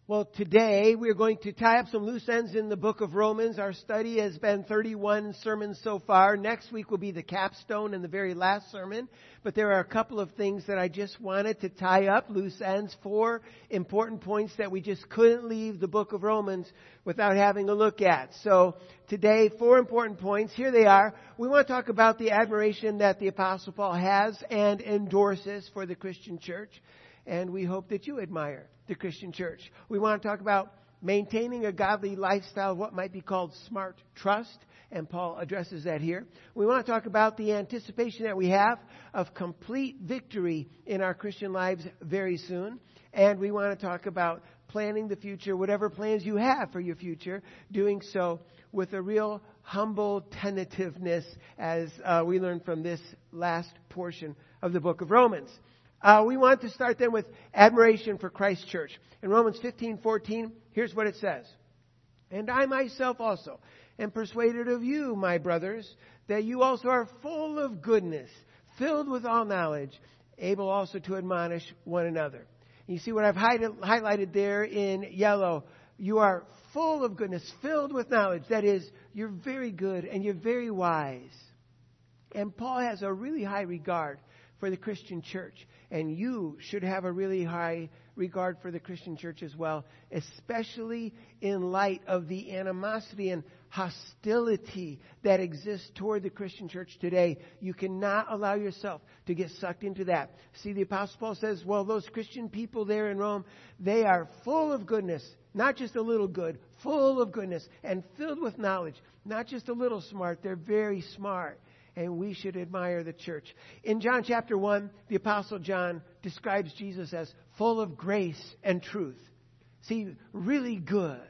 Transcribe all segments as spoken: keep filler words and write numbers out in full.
Well, today we're going to tie up some loose ends in the book of Romans. Our study has been thirty-one sermons so far. Next week will be the capstone and the very last sermon. But there are a couple of things that I just wanted to tie up, loose ends, four important points that we just couldn't leave the book of Romans without having a look at. So today, four important points. Here they are. We want to talk about the admiration that the Apostle Paul has and endorses for the Christian church. And we hope that you admire the Christian church. We want to talk about maintaining a godly lifestyle, what might be called smart trust, and Paul addresses that here. We want to talk about the anticipation that we have of complete victory in our Christian lives very soon. And we want to talk about planning the future, whatever plans you have for your future, doing so with a real humble tentativeness, as uh, we learned from this last portion of the book of Romans. Uh, we want to start then with admiration for Christ's church. In Romans fifteen fourteen, here's what it says. And I myself also am persuaded of you, my brothers, that you also are full of goodness, filled with all knowledge, able also to admonish one another. You see what I've highlighted there in yellow. You are full of goodness, filled with knowledge. That is, you're very good and you're very wise. And Paul has a really high regard for the Christian church. And you should have a really high regard for the Christian church as well, especially in light of the animosity and hostility that exists toward the Christian church today. You cannot allow yourself to get sucked into that. See, the Apostle Paul says, well, those Christian people there in Rome, they are full of goodness, not just a little good, full of goodness and filled with knowledge, not just a little smart, they're very smart. And we should admire the church. In John chapter one, the Apostle John describes Jesus as full of grace and truth. See, really good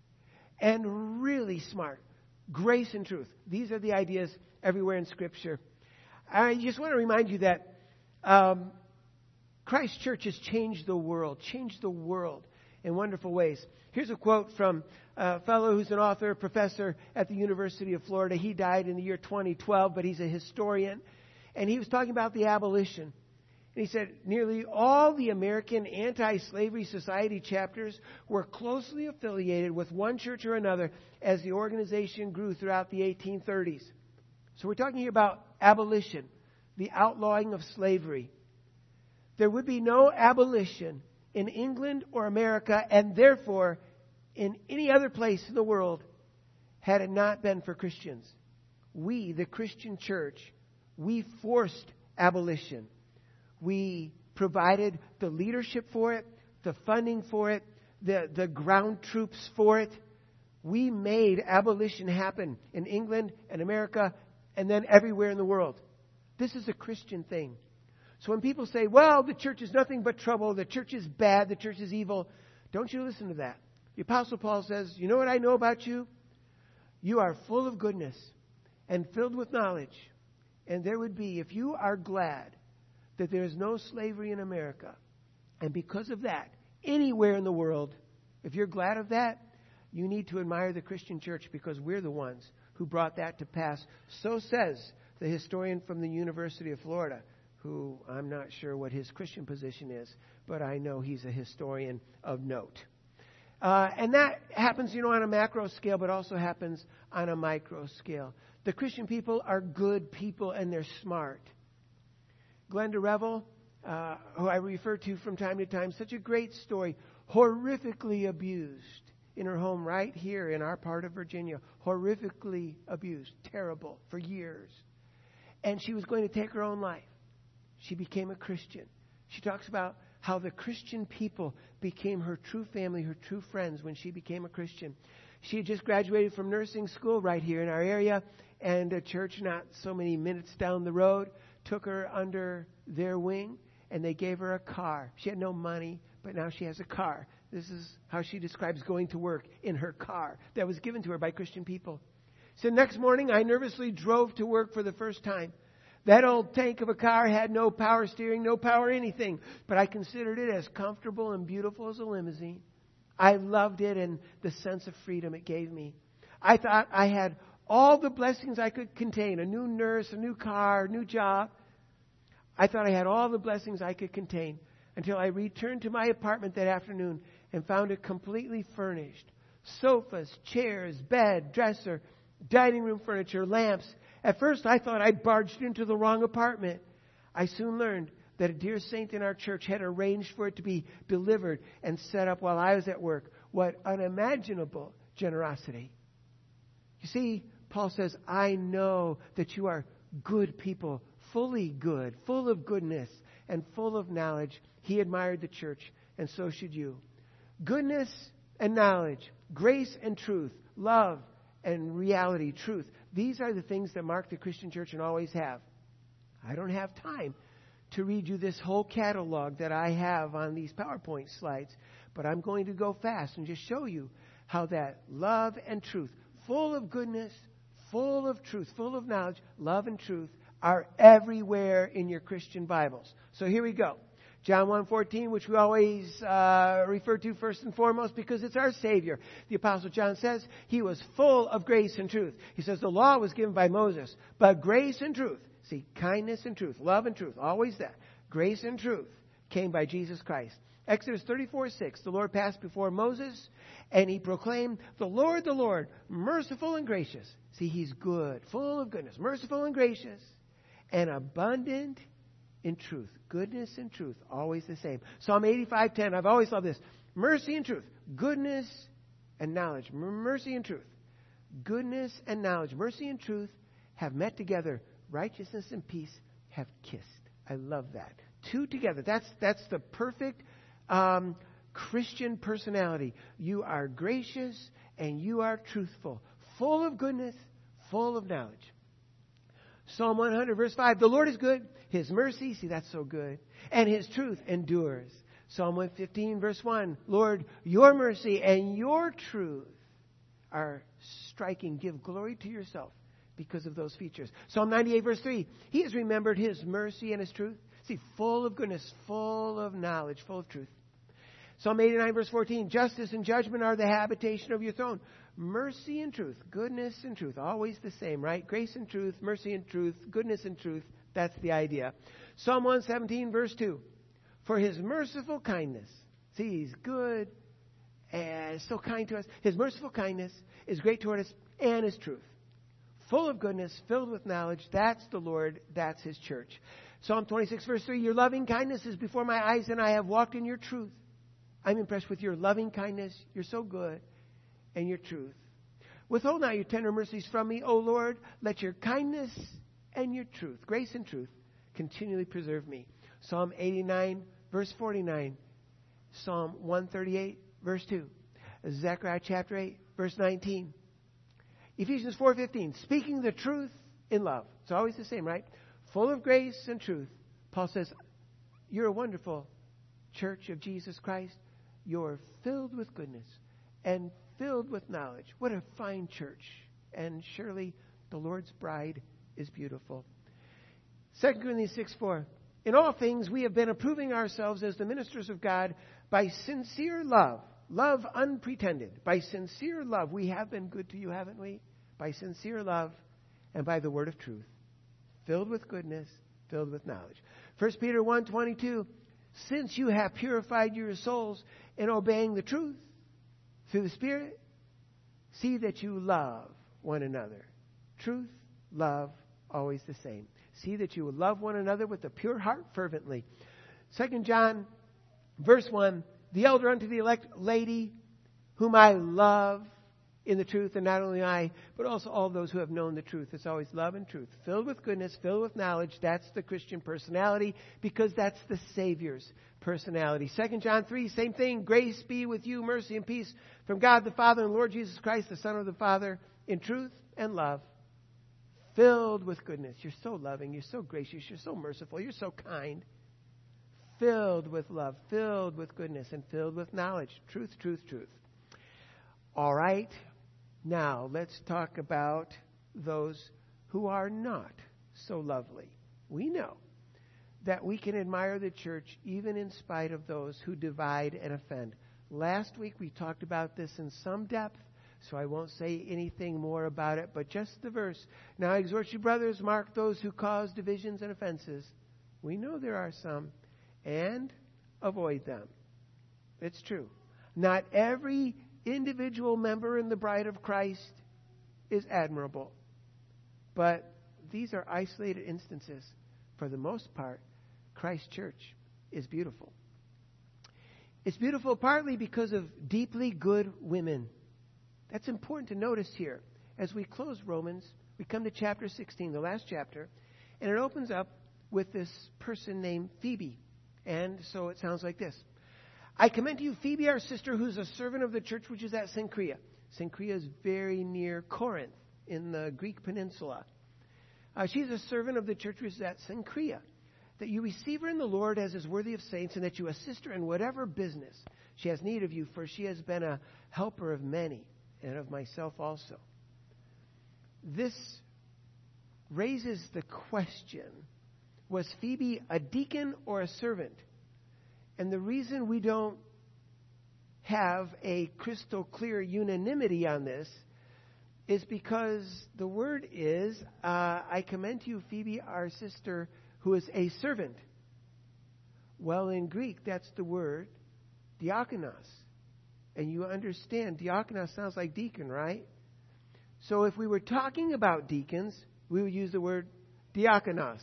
and really smart. Grace and truth. These are the ideas everywhere in Scripture. I just want to remind you that um, Christ's church has changed the world, changed the world in wonderful ways. Here's a quote from a fellow who's an author, professor at the University of Florida. He died in the year twenty twelve, but he's a historian. And he was talking about the abolition. And he said, nearly all the American anti-slavery society chapters were closely affiliated with one church or another as the organization grew throughout the eighteen thirties. So we're talking here about abolition, the outlawing of slavery. There would be no abolition in England or America, and therefore in any other place in the world, had it not been for Christians. We, the Christian church, we forced abolition. We provided the leadership for it, the funding for it, the, the ground troops for it. We made abolition happen in England and America and then everywhere in the world. This is a Christian thing. So when people say, well, the church is nothing but trouble, the church is bad, the church is evil, don't you listen to that. The Apostle Paul says, you know what I know about you? You are full of goodness and filled with knowledge. And there would be, if you are glad that there is no slavery in America, and because of that, anywhere in the world, if you're glad of that, you need to admire the Christian church because we're the ones who brought that to pass. So says the historian from the University of Florida, who I'm not sure what his Christian position is, but I know he's a historian of note. Uh, and that happens, you know, on a macro scale, but also happens on a micro scale. The Christian people are good people and they're smart. Glenda Revel, uh, who I refer to from time to time, such a great story, horrifically abused in her home right here in our part of Virginia. Horrifically abused, terrible, for years. And she was going to take her own life. She became a Christian. She talks about how the Christian people became her true family, her true friends when she became a Christian. She had just graduated from nursing school right here in our area, and a church not so many minutes down the road took her under their wing, and they gave her a car. She had no money, but now she has a car. This is how she describes going to work, in her car that was given to her by Christian people. So next morning, I nervously drove to work for the first time. That old tank of a car had no power steering, no power anything. But I considered it as comfortable and beautiful as a limousine. I loved it and the sense of freedom it gave me. I thought I had all the blessings I could contain. A new nurse, a new car, a new job. I thought I had all the blessings I could contain until I returned to my apartment that afternoon and found it completely furnished. Sofas, chairs, bed, dresser, dining room furniture, lamps. At first I thought I'd barged into the wrong apartment. I soon learned that a dear saint in our church had arranged for it to be delivered and set up while I was at work. What unimaginable generosity. You see, Paul says, I know that you are good people, fully good, full of goodness and full of knowledge. He admired the church, and so should you. Goodness and knowledge, grace and truth, love and reality, truth. These are the things that mark the Christian church and always have. I don't have time to read you this whole catalog that I have on these PowerPoint slides, but I'm going to go fast and just show you how that love and truth, full of goodness, full of truth, full of knowledge, love and truth, are everywhere in your Christian Bibles. So here we go. John one fourteen, which we always uh, refer to first and foremost because it's our Savior. The Apostle John says he was full of grace and truth. He says the law was given by Moses, but grace and truth, see, kindness and truth, love and truth, always that. Grace and truth came by Jesus Christ. Exodus thirty-four six, the Lord passed before Moses, and he proclaimed, the Lord, the Lord, merciful and gracious. See, he's good, full of goodness, merciful and gracious, and abundant in truth. Goodness and truth, always the same. Psalm eighty-five ten, I've always loved this. Mercy and truth, goodness and knowledge. Mercy and truth, goodness and knowledge. Mercy and truth have met together. Righteousness and peace have kissed. I love that. Two together. That's that's the perfect um, Christian personality. You are gracious and you are truthful. Full of goodness, full of knowledge. Psalm one hundred, verse five. The Lord is good. His mercy, see, that's so good. And his truth endures. Psalm one fifteen, verse one. Lord, your mercy and your truth are striking. Give glory to yourself because of those features. Psalm ninety-eight, verse three. He has remembered his mercy and his truth. See, full of goodness, full of knowledge, full of truth. Psalm eighty-nine, verse fourteen. Justice and judgment are the habitation of your throne. Mercy and truth, goodness and truth, always the same, right? Grace and truth, mercy and truth, goodness and truth. That's the idea. Psalm one seventeen, verse two. For his merciful kindness. See, he's good and so kind to us. His merciful kindness is great toward us, and his truth. Full of goodness, filled with knowledge. That's the Lord. That's his church. Psalm twenty-six, verse three. Your loving kindness is before my eyes, and I have walked in your truth. I'm impressed with your loving kindness. You're so good. And your truth. Withhold not your tender mercies from me, O Lord. Let your kindness and your truth, grace and truth, continually preserve me. Psalm eighty-nine, verse forty-nine. Psalm one thirty-eight, verse two. Zechariah chapter eight, verse nineteen. Ephesians four fifteen. Speaking the truth in love. It's always the same, right? Full of grace and truth. Paul says, you're a wonderful church of Jesus Christ. You're filled with goodness and filled with knowledge. What a fine church. And surely the Lord's bride is beautiful. Second Corinthians six four. In all things we have been approving ourselves as the ministers of God by sincere love. Love unpretended. By sincere love. We have been good to you, haven't we? By sincere love and by the word of truth. Filled with goodness, filled with knowledge. First Peter one twenty-two. Since you have purified your souls in obeying the truth through the Spirit, see that you love one another. Truth, love, always the same. See that you will love one another with a pure heart fervently. Second John, verse one. The elder unto the elect lady, whom I love in the truth, and not only I, but also all those who have known the truth. It's always love and truth. Filled with goodness, filled with knowledge. That's the Christian personality, because that's the Savior's personality. Second John three, same thing. Grace be with you, mercy and peace from God the Father and Lord Jesus Christ, the Son of the Father, in truth and love. Filled with goodness. You're so loving. You're so gracious. You're so merciful. You're so kind. Filled with love. Filled with goodness. And filled with knowledge. Truth, truth, truth. All right. Now, let's talk about those who are not so lovely. We know that we can admire the church even in spite of those who divide and offend. Last week we talked about this in some depth, so I won't say anything more about it, but just the verse. Now I exhort you, brothers, mark those who cause divisions and offenses. We know there are some, and avoid them. It's true. Not every individual member in the bride of Christ is admirable. But these are isolated instances. For the most part, Christ Church is beautiful. It's beautiful partly because of deeply good women. That's important to notice here. As we close Romans, we come to chapter sixteen, the last chapter, and it opens up with this person named Phoebe. And so it sounds like this. I commend to you Phoebe, our sister, who's a servant of the church which is at Cenchrea. Cenchrea is very near Corinth in the Greek peninsula. Uh, she's a servant of the church which is at Cenchrea. That you receive her in the Lord as is worthy of saints, and that you assist her in whatever business she has need of you, for she has been a helper of many, and of myself also. This raises the question, was Phoebe a deacon or a servant? And the reason we don't have a crystal clear unanimity on this is because the word is, uh, I commend to you Phoebe, our sister, who is a servant. Well, in Greek, that's the word diakonos. And you understand, diakonos sounds like deacon, right? So if we were talking about deacons, we would use the word diakonos.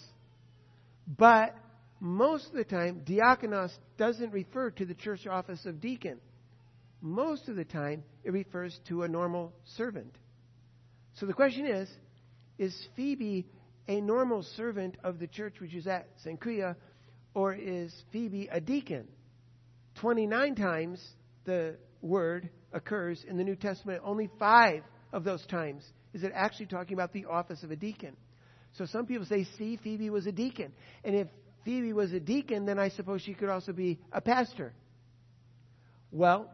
But most of the time, diakonos doesn't refer to the church office of deacon. Most of the time, it refers to a normal servant. So the question is, is Phoebe a normal servant of the church which is at Cenchrea, or is Phoebe a deacon? twenty-nine times the word occurs in the New Testament. Only five of those times is it actually talking about the office of a deacon. So some people say, see, Phoebe was a deacon. And if Phoebe was a deacon, then I suppose she could also be a pastor. Well,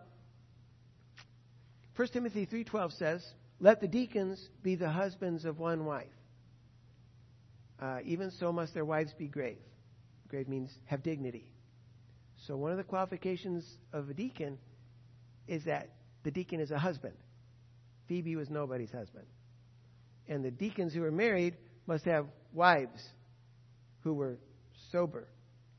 First Timothy three twelve says, let the deacons be the husbands of one wife. Uh, even so must their wives be grave. Grave means have dignity. So one of the qualifications of a deacon is that the deacon is a husband. Phoebe was nobody's husband. And the deacons who were married must have wives who were sober.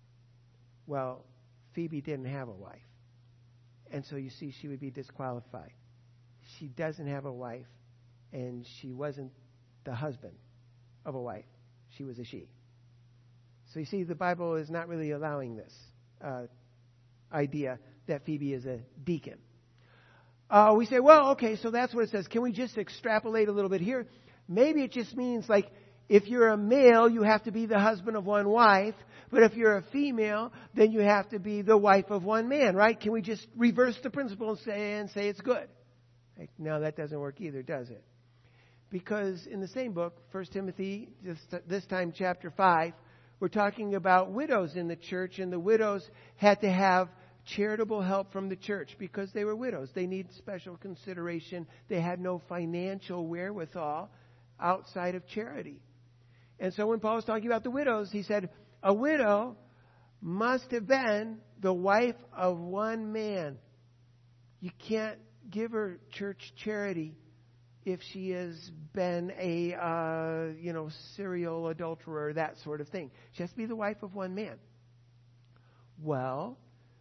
Well, Phoebe didn't have a wife. And so you see, she would be disqualified. She doesn't have a wife, and she wasn't the husband of a wife. She was a she. So you see, the Bible is not really allowing this uh, idea that Phoebe is a deacon. Uh, we say, well, okay, so that's what it says. Can we just extrapolate a little bit here? Maybe it just means like if you're a male, you have to be the husband of one wife. But if you're a female, then you have to be the wife of one man, right? Can we just reverse the principle and say, and say it's good? Like, no, that doesn't work either, does it? Because in the same book, First Timothy, just this time chapter five, we're talking about widows in the church, and the widows had to have charitable help from the church because they were widows. They need special consideration. They had no financial wherewithal outside of charity. And so when Paul was talking about the widows, he said, a widow must have been the wife of one man. You can't give her church charity if she has been a, uh, you know, serial adulterer, that sort of thing. She has to be the wife of one man. Well,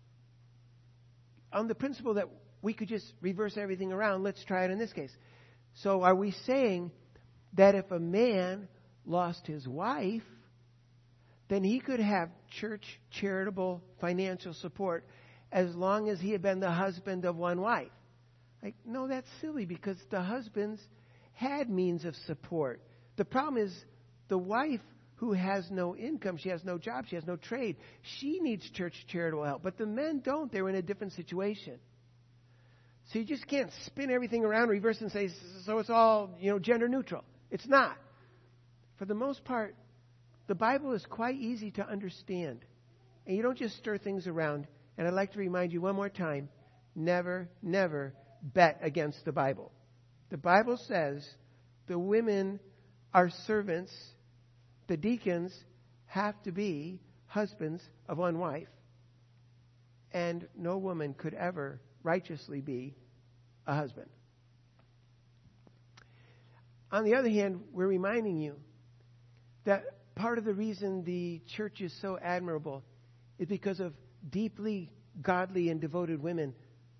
on the principle that we could just reverse everything around, let's try it in this case. So are we saying that if a man lost his wife, then he could have church charitable financial support as long as he had been the husband of one wife? Like, no, that's silly because the husbands had means of support. The problem is the wife who has no income, she has no job, she has no trade, she needs church charitable help. But the men don't. They're in a different situation. So you just can't spin everything around, reverse and say, so it's all, you know, gender neutral. It's not. For the most part, the Bible is quite easy to understand. And you don't just stir things around. And I'd like to remind you one more time, never, never bet against the Bible. The Bible says the women are servants. The deacons have to be husbands of one wife. And no woman could ever righteously be a husband. On the other hand, we're reminding you that part of the reason the church is so admirable is because of deeply godly and devoted women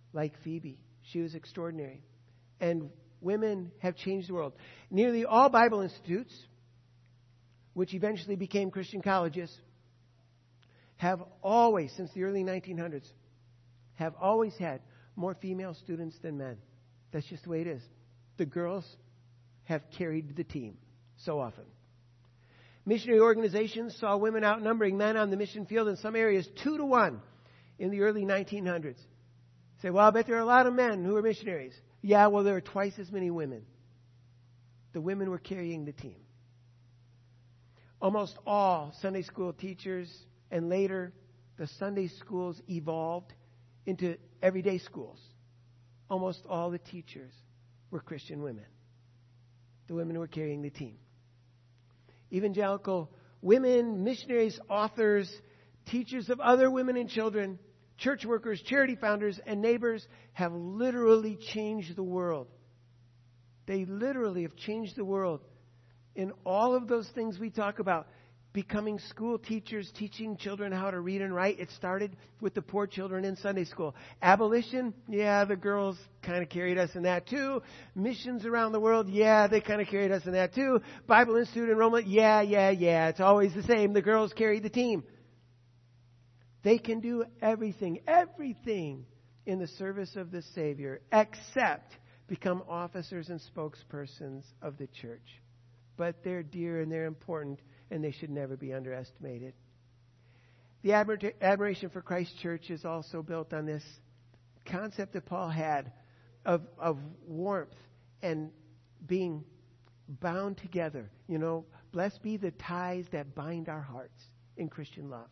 like Phoebe. She was extraordinary. And women have changed the world. Nearly all Bible institutes, which eventually became Christian colleges, have always, since the early nineteen hundreds, have always had more female students than men. That's just the way it is. The girls have carried the team so often. Missionary organizations saw women outnumbering men on the mission field in some areas two to one in the early nineteen hundreds. Say, well, I bet there are a lot of men who are missionaries. Yeah, well, there are twice as many women. The women were carrying the team. Almost all Sunday school teachers, and later the Sunday schools evolved into everyday schools. Almost all the teachers were Christian women. The women were carrying the team. Evangelical women, missionaries, authors, teachers of other women and children, church workers, charity founders, and neighbors have literally changed the world. They literally have changed the world in all of those things we talk about. Becoming school teachers, teaching children how to read and write. It started with the poor children in Sunday school. Abolition, yeah, the girls kind of carried us in that too. Missions around the world, yeah, they kind of carried us in that too. Bible Institute enrollment, yeah, yeah, yeah. It's always the same. The girls carried the team. They can do everything, everything in the service of the Savior, except become officers and spokespersons of the church. But they're dear and they're important, and they should never be underestimated. The admir- admiration for Christ Church is also built on this concept that Paul had of, of warmth and being bound together. You know, blessed be the ties that bind our hearts in Christian love.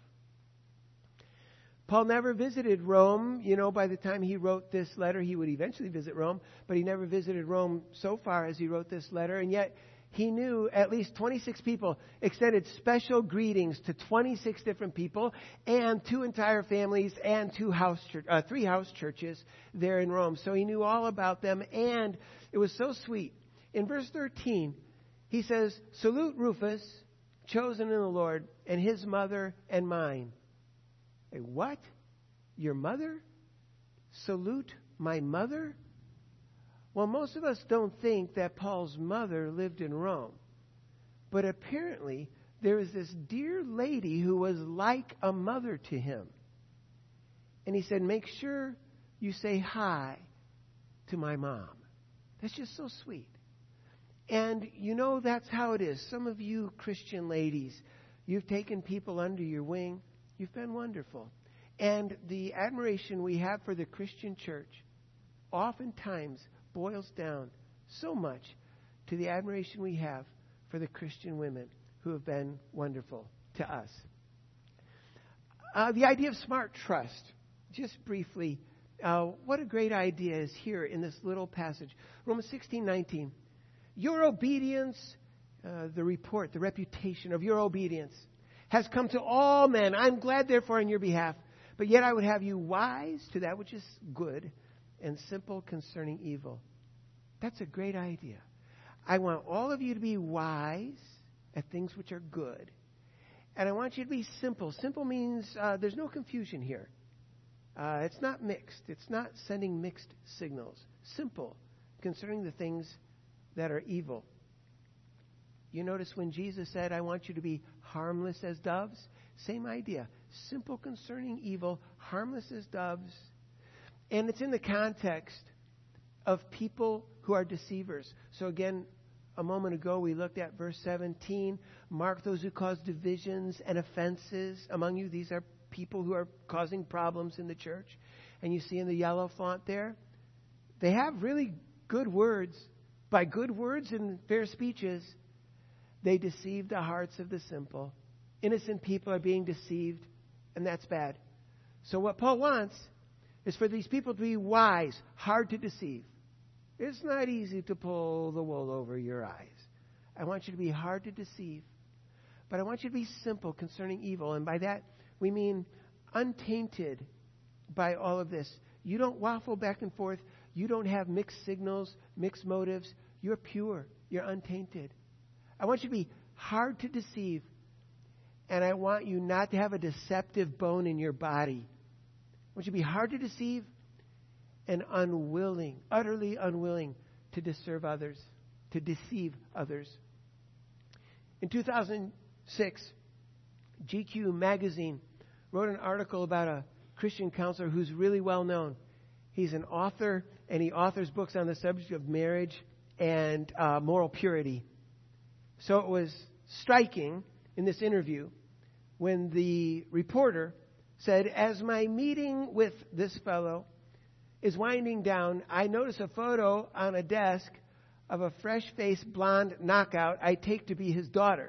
Paul never visited Rome. You know, by the time he wrote this letter, he would eventually visit Rome, but he never visited Rome so far as he wrote this letter, and yet he knew at least twenty-six people, extended special greetings to twenty-six different people and two entire families and two house church, uh, three house churches there in Rome. So he knew all about them, and it was so sweet. In verse thirteen, he says, "Salute Rufus, chosen in the Lord, and his mother and mine." Hey, what? Your mother? Salute my mother? Well, most of us don't think that Paul's mother lived in Rome. But apparently, there was this dear lady who was like a mother to him. And he said, make sure you say hi to my mom. That's just so sweet. And you know, that's how it is. Some of you Christian ladies, you've taken people under your wing. You've been wonderful. And the admiration we have for the Christian church oftentimes boils down so much to the admiration we have for the Christian women who have been wonderful to us. Uh, the idea of smart trust, just briefly, uh, what a great idea is here in this little passage. Romans sixteen nineteen. Your obedience, uh, the report, the reputation of your obedience has come to all men. I'm glad, therefore, on your behalf. But yet I would have you wise to that which is good and simple concerning evil. That's a great idea. I want all of you to be wise at things which are good. And I want you to be simple. Simple means uh, there's no confusion here. Uh, it's not mixed. It's not sending mixed signals. Simple concerning the things that are evil. You notice when Jesus said, I want you to be harmless as doves? Same idea. Simple concerning evil, harmless as doves. And it's in the context of people who are deceivers. So again, a moment ago we looked at verse seventeen. Mark those who cause divisions and offenses among you. These are people who are causing problems in the church. And you see in the yellow font there, they have really good words. By good words and fair speeches, they deceive the hearts of the simple. Innocent people are being deceived, and that's bad. So what Paul wants is for these people to be wise, hard to deceive. It's not easy to pull the wool over your eyes. I want you to be hard to deceive, but I want you to be simple concerning evil. And by that, we mean untainted by all of this. You don't waffle back and forth. You don't have mixed signals, mixed motives. You're pure. You're untainted. I want you to be hard to deceive. And I want you not to have a deceptive bone in your body. I want you to be hard to deceive. and unwilling, utterly unwilling to disserve others, to deceive others. In two thousand six, G Q magazine wrote an article about a Christian counselor who's really well known. He's an author, and he authors books on the subject of marriage and uh, moral purity. So it was striking in this interview when the reporter said, as my meeting with this fellow is winding down, I notice a photo on a desk of a fresh-faced blonde knockout I take to be his daughter.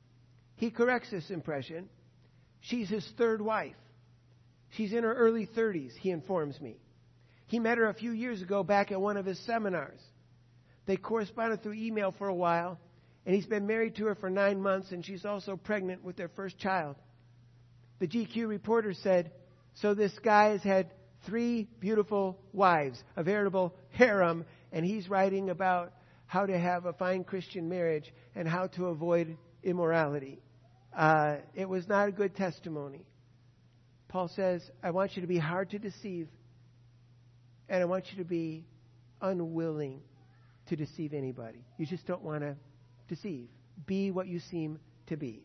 He corrects this impression. She's his third wife. She's in her early thirties, he informs me. He met her a few years ago back at one of his seminars. They corresponded through email for a while, and he's been married to her for nine months, and she's also pregnant with their first child. The G Q reporter said, so this guy has had three beautiful wives, a veritable harem, and he's writing about how to have a fine Christian marriage and how to avoid immorality. Uh, it was not a good testimony. Paul says, I want you to be hard to deceive, and I want you to be unwilling to deceive anybody. You just don't want to deceive. Be what you seem to be.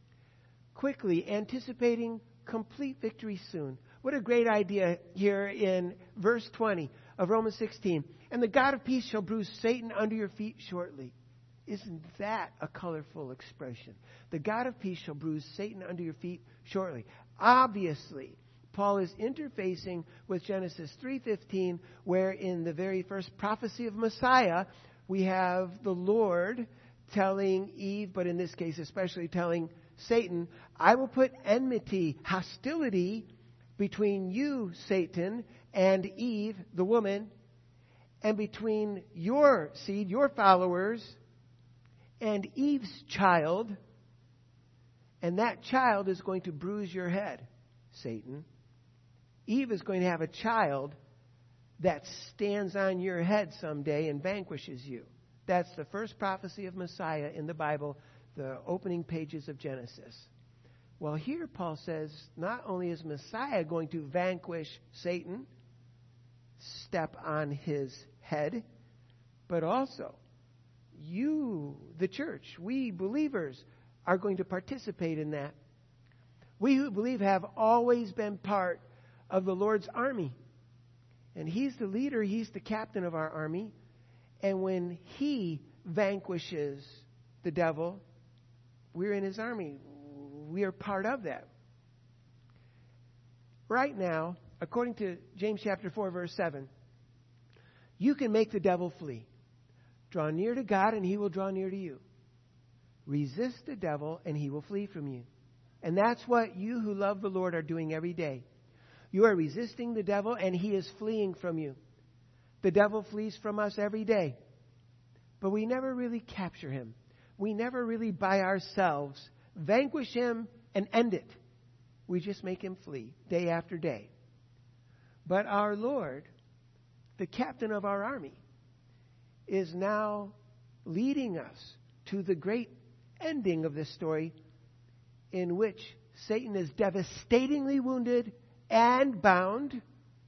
Quickly, anticipating complete victory soon. What a great idea here in verse twenty of Romans sixteen. And the God of peace shall bruise Satan under your feet shortly. Isn't that a colorful expression? The God of peace shall bruise Satan under your feet shortly. Obviously, Paul is interfacing with Genesis three fifteen, where in the very first prophecy of Messiah, we have the Lord telling Eve, but in this case especially telling Satan, I will put enmity, hostility between you, Satan, and Eve, the woman, and between your seed, your followers, and Eve's child, and that child is going to bruise your head, Satan. Eve is going to have a child that stands on your head someday and vanquishes you. That's the first prophecy of Messiah in the Bible, the opening pages of Genesis. Well, here Paul says, not only is Messiah going to vanquish Satan, step on his head, but also you, the church, we believers, are going to participate in that. We who believe have always been part of the Lord's army. And He's the leader, He's the captain of our army. And when He vanquishes the devil, we're in His army. We are part of that. Right now, according to James chapter four, verse seven, you can make the devil flee. Draw near to God and He will draw near to you. Resist the devil and he will flee from you. And that's what you who love the Lord are doing every day. You are resisting the devil and he is fleeing from you. The devil flees from us every day. But we never really capture him. We never really by ourselves vanquish him and end it. We just make him flee day after day. But our Lord, the captain of our army, is now leading us to the great ending of this story, in which Satan is devastatingly wounded and bound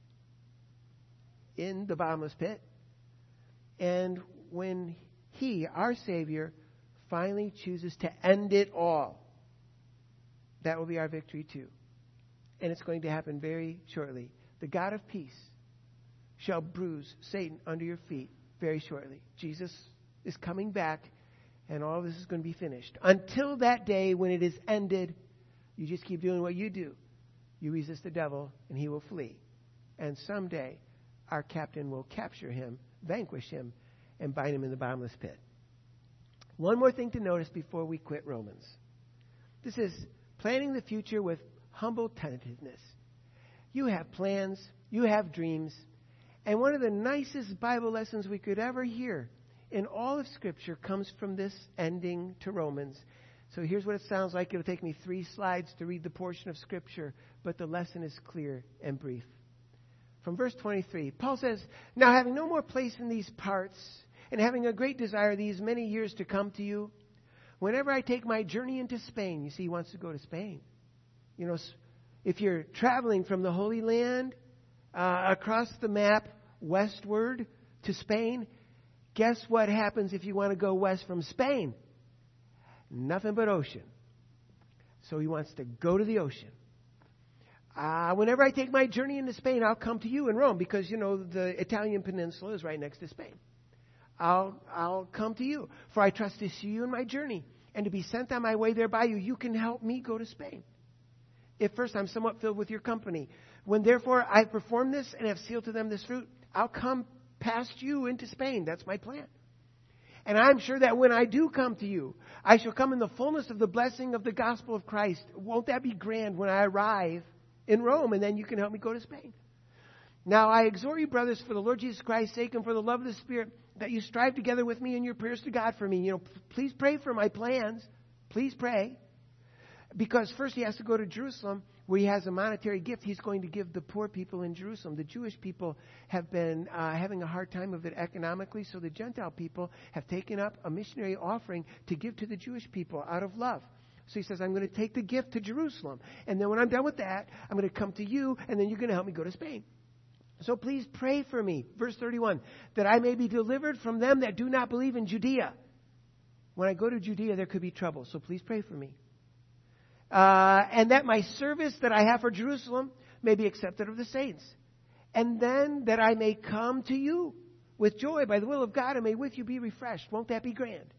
in the bottomless pit. And when He, our Savior, finally chooses to end it all, that will be our victory too. And it's going to happen very shortly. The God of peace shall bruise Satan under your feet very shortly. Jesus is coming back, and all of this is going to be finished. Until that day when it is ended, you just keep doing what you do. You resist the devil, and he will flee. And someday, our captain will capture him, vanquish him, and bind him in the bottomless pit. One more thing to notice before we quit Romans. This is planning the future with humble tentativeness. You have plans, you have dreams, and one of the nicest Bible lessons we could ever hear in all of Scripture comes from this ending to Romans. So here's what it sounds like. It'll take me three slides to read the portion of Scripture, but the lesson is clear and brief. From verse twenty-three, Paul says, now having no more place in these parts, and having a great desire these many years to come to you, whenever I take my journey into Spain, you see, he wants to go to Spain. You know, if you're traveling from the Holy Land uh, across the map westward to Spain. Guess what happens if you want to go west from Spain? Nothing but ocean. So he wants to go to the ocean. Uh, whenever I take my journey into Spain, I'll come to you in Rome because, you know, the Italian peninsula is right next to Spain. I'll, I'll come to you, for I trust to see you in my journey, and to be sent on my way there by you. You can help me go to Spain. If first I'm somewhat filled with your company. When therefore I perform this and have sealed to them this fruit, I'll come past you into Spain. That's my plan. And I'm sure that when I do come to you, I shall come in the fullness of the blessing of the gospel of Christ. Won't that be grand when I arrive in Rome, and then you can help me go to Spain? Now I exhort you, brothers, for the Lord Jesus Christ's sake and for the love of the Spirit, that you strive together with me in your prayers to God for me. You know, p- please pray for my plans. Please pray. Because first he has to go to Jerusalem, where he has a monetary gift he's going to give the poor people in Jerusalem. The Jewish people have been uh, having a hard time of it economically, so the Gentile people have taken up a missionary offering to give to the Jewish people out of love. So he says, I'm going to take the gift to Jerusalem. And then when I'm done with that, I'm going to come to you, and then you're going to help me go to Spain. So please pray for me, verse thirty-one, that I may be delivered from them that do not believe in Judea. When I go to Judea, there could be trouble, so please pray for me. Uh, and that my service that I have for Jerusalem may be accepted of the saints. And then that I may come to you with joy by the will of God, and may with you be refreshed. Won't that be grand?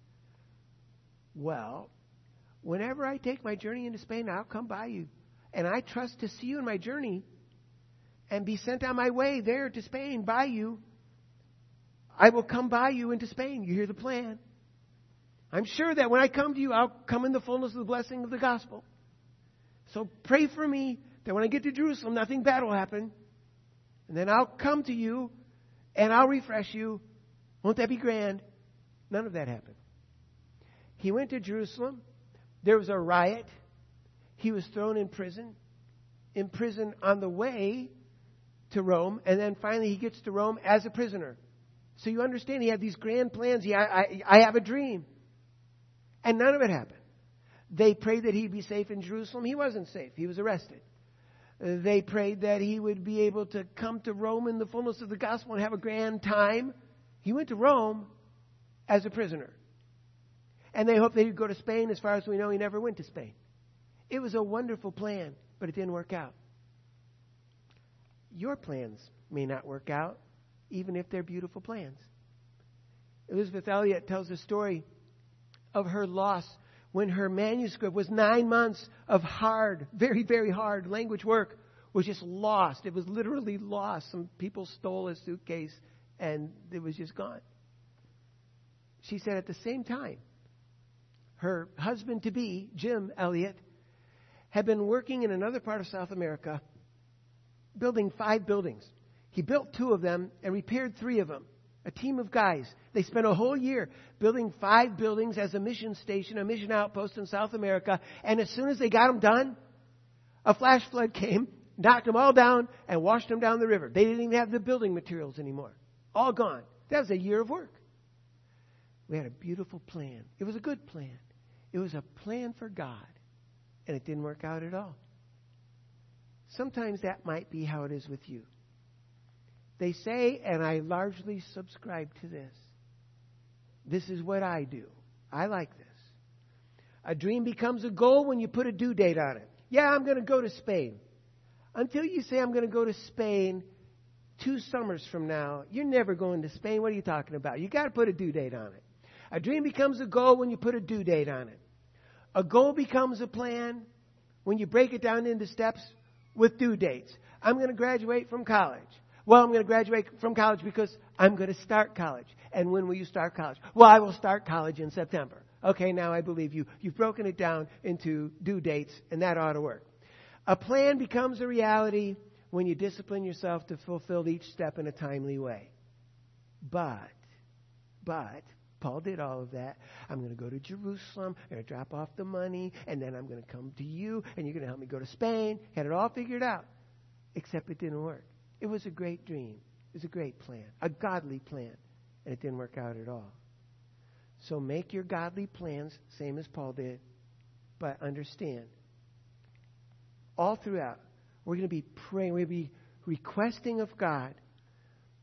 Well, whenever I take my journey into Spain, I'll come by you. And I trust to see you in my journey and be sent on my way there to Spain by you. I will come by you into Spain. You hear the plan. I'm sure that when I come to you, I'll come in the fullness of the blessing of the gospel. So pray for me that when I get to Jerusalem, nothing bad will happen. And then I'll come to you and I'll refresh you. Won't that be grand? None of that happened. He went to Jerusalem. There was a riot. He was thrown in prison. In prison on the way to Rome. And then finally he gets to Rome as a prisoner. So you understand, he had these grand plans. He, I, I, I have a dream. And none of it happened. They prayed that he'd be safe in Jerusalem. He wasn't safe. He was arrested. They prayed that he would be able to come to Rome in the fullness of the gospel and have a grand time. He went to Rome as a prisoner. And they hoped that he'd go to Spain. As far as we know, he never went to Spain. It was a wonderful plan, but it didn't work out. Your plans may not work out, even if they're beautiful plans. Elizabeth Elliot tells a story of her loss when her manuscript was nine months of hard, very, very hard language work was just lost. It was literally lost. Some people stole a suitcase and it was just gone. She said at the same time, her husband-to-be, Jim Elliot, had been working in another part of South America, building five buildings. He built two of them and repaired three of them. A team of guys. They spent a whole year building five buildings as a mission station, a mission outpost in South America. And as soon as they got them done, a flash flood came, knocked them all down, and washed them down the river. They didn't even have the building materials anymore. All gone. That was a year of work. We had a beautiful plan. It was a good plan. It was a plan for God. And it didn't work out at all. Sometimes that might be how it is with you. They say, and I largely subscribe to this, this is what I do. I like this. A dream becomes a goal when you put a due date on it. Yeah, I'm going to go to Spain. Until you say I'm going to go to Spain two summers from now, you're never going to Spain. What are you talking about? You got to put a due date on it. A dream becomes a goal when you put a due date on it. A goal becomes a plan when you break it down into steps with due dates. I'm going to graduate from college. Well, I'm going to graduate from college because I'm going to start college. And when will you start college? Well, I will start college in September. Okay, now I believe you. You've broken it down into due dates, and that ought to work. A plan becomes a reality when you discipline yourself to fulfill each step in a timely way. But, but, Paul did all of that. I'm going to go to Jerusalem. I'm going to drop off the money. And then I'm going to come to you. And you're going to help me go to Spain. Had it all figured out. Except it didn't work. It was a great dream. It was a great plan. A godly plan. And it didn't work out at all. So make your godly plans, same as Paul did. But understand, all throughout, we're going to be praying. We're going to be requesting of God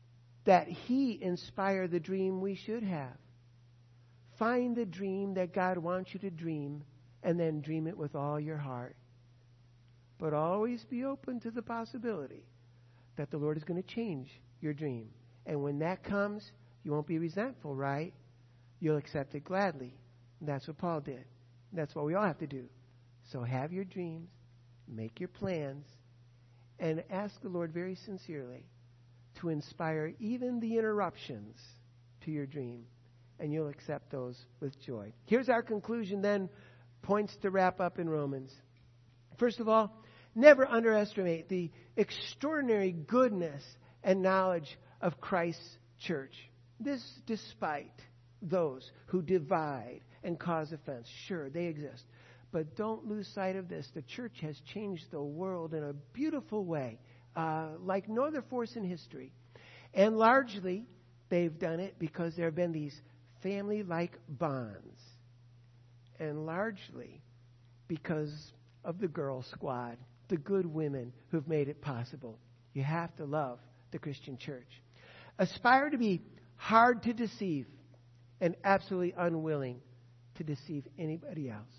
that He inspire the dream we should have. Find the dream that God wants you to dream, and then dream it with all your heart. But always be open to the possibility that the Lord is going to change your dream. And when that comes, you won't be resentful, right? You'll accept it gladly. And that's what Paul did. That's what we all have to do. So have your dreams, make your plans, and ask the Lord very sincerely to inspire even the interruptions to your dream. And you'll accept those with joy. Here's our conclusion then, points to wrap up in Romans. First of all, never underestimate the extraordinary goodness and knowledge of Christ's church. This despite those who divide and cause offense. Sure, they exist. But don't lose sight of this. The church has changed the world in a beautiful way, uh, like no other force in history. And largely, they've done it because there have been these family-like bonds. And largely because of the Girl Squad, the good women who've made it possible. You have to love the Christian church. Aspire to be hard to deceive and absolutely unwilling to deceive anybody else.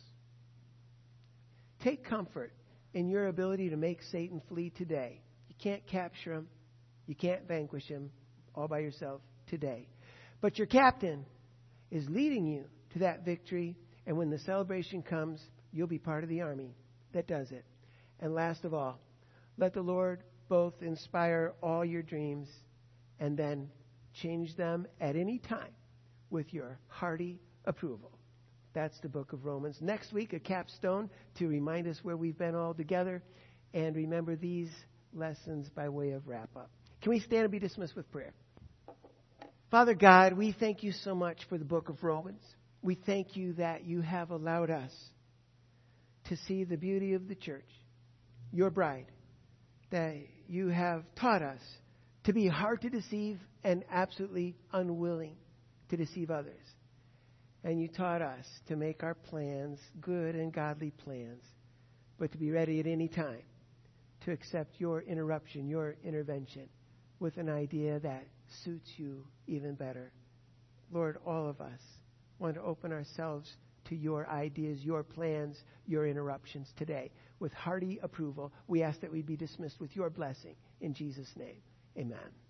Take comfort in your ability to make Satan flee today. You can't capture him. You can't vanquish him all by yourself today. But your captain is leading you to that victory. And when the celebration comes, you'll be part of the army that does it. And last of all, let the Lord both inspire all your dreams and then change them at any time with your hearty approval. That's the book of Romans. Next week, a capstone to remind us where we've been all together. And remember these lessons by way of wrap-up. Can we stand and be dismissed with prayer? Father God, we thank you so much for the book of Romans. We thank you that you have allowed us to see the beauty of the church, your bride, that you have taught us to be hard to deceive and absolutely unwilling to deceive others. And you taught us to make our plans good and godly plans, but to be ready at any time to accept your interruption, your intervention, with an idea that suits you even better. Lord, all of us want to open ourselves to your ideas, your plans, your interruptions today. With hearty approval, we ask that we be dismissed with your blessing. In Jesus' name, amen.